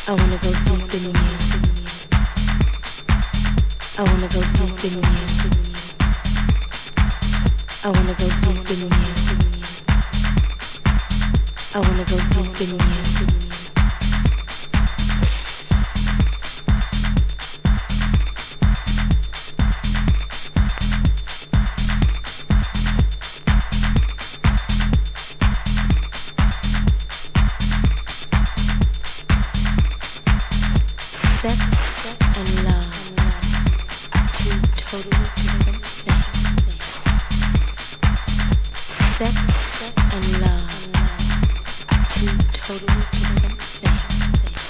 I wanna go deep in you. I wanna go deep in you. I wanna go deep in you. I wanna go deep in you. Sex and love are two totally different things. Sex and love are two totally different things.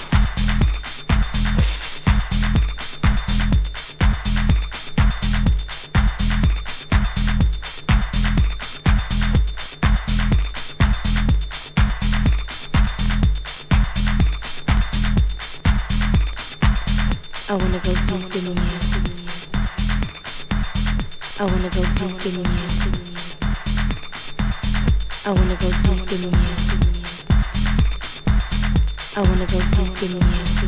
I wanna go deep in you. I wanna go deep in you. I wanna go deep in you. I wanna go deep in you.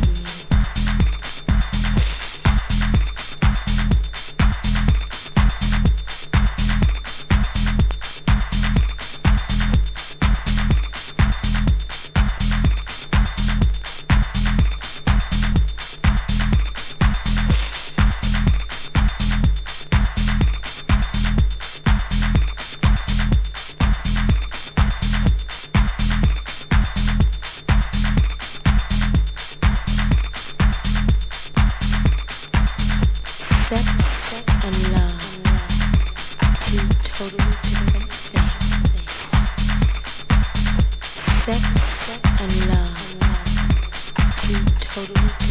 Sex and love are two totally different things. Sex and love are two totally different things.